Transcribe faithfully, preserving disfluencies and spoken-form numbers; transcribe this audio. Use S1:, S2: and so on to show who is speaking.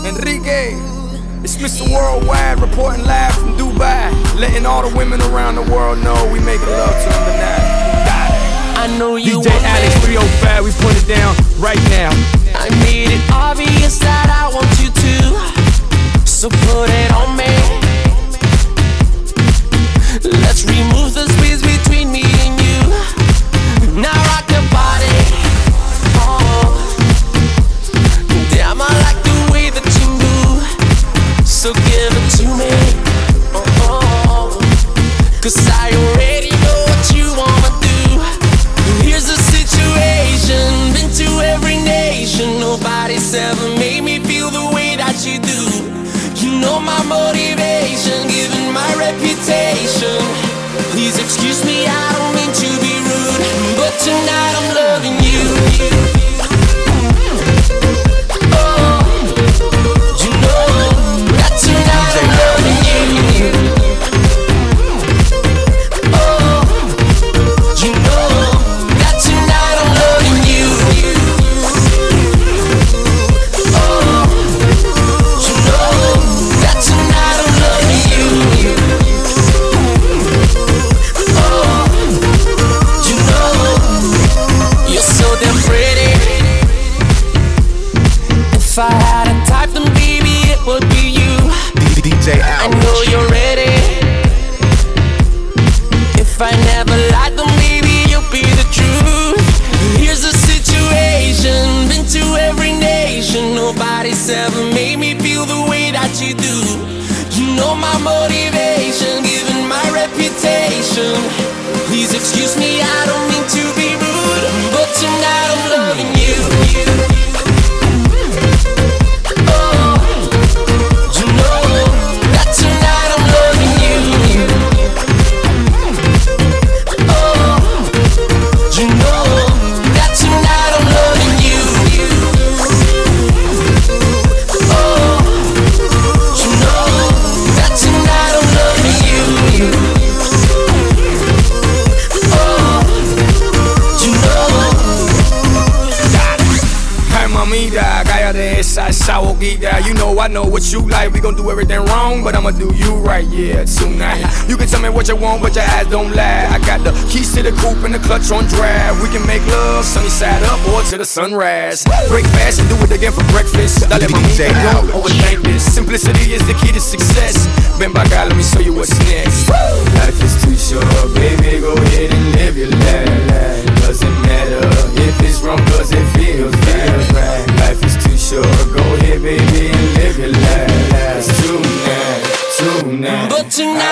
S1: Enrique. It's Mister Worldwide reporting live from Dubai, letting all the women around the world know we making love to them tonight.
S2: I know you
S1: D J Alex three oh five, we put it down right now.
S2: I made it obvious that I want you to, so put it on me. Let's remove the space between me and you. Now rock your body. Oh, damn, I like the way that you move. So give it to me. Oh, cause I already know what you wanna do. Here's the situation, been to every nation. Nobody's ever made me feel the way that you do. You know my motivation, given my reputation. Please excuse me, I don't mean to be rude, but tonight I'm loving you. Oh, you know that tonight I'm loving you. Oh, you know that tonight I'm loving you. Oh, you know that tonight I'm loving you. Oh, you know you're so damn pretty. If I had a type, then baby it would be you.
S3: D J Alex.
S2: I know you're ready. If I never lied, then maybe you'll be the truth. Here's the situation, been to every nation. Nobody's ever made me feel the way that you do. You know my motivation, given my reputation. Please excuse me, I don't mean to be rude, but tonight I'm loving you. Oh, you know that tonight I'm loving you. Oh, you know that tonight I'm loving you. Oh, you know that tonight I'm loving you. Oh, you know.
S1: Hey mamita, cállate esa, esa boquita. You know I know what you like. We gon' do everything wrong, but I'ma do you right, yeah, tonight. You can tell me what you want, but your eyes don't lie. I got the keys to the coupe and the clutch on drive. We can make love sunny side up or to the sunrise. Break fast and do it again for breakfast. Dale mamita, don't overthink this. Simplicity is the key to success. Ven pa' acá, let me show you what's next. Life is too short, baby, go ahead and live your life. Doesn't matter if it's wrong, cause it feels right. Life is too short, go ahead, baby, and live your life. It's tonight, tonight.
S2: But tonight